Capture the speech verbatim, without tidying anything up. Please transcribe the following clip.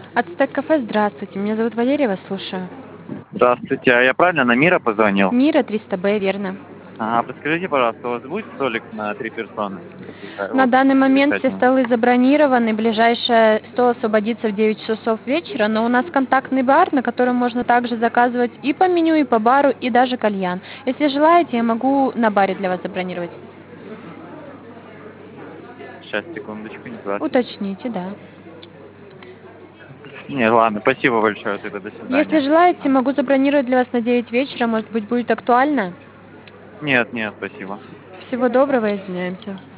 Ацтек кафе, здравствуйте. Меня зовут Валерия, вас слушаю. Здравствуйте, а я правильно на Мира позвонил? Мира триста Б, верно. А, подскажите, пожалуйста, у вас будет столик на три персоны? Приха- На Вот, данный момент приезжать все можно. столы забронированы, ближайший стол освободится в девять часов вечера, но у нас контактный бар, на котором можно также заказывать и по меню, и по бару, и даже кальян. Если желаете, я могу на баре для вас забронировать. Сейчас, секундочку, не согласен. Уточните, да. Не, ладно, спасибо большое, тогда до Если свидания. желаете, могу забронировать для вас на девять вечера, может быть, будет актуально. Нет, нет, спасибо. Всего доброго, извиняемся.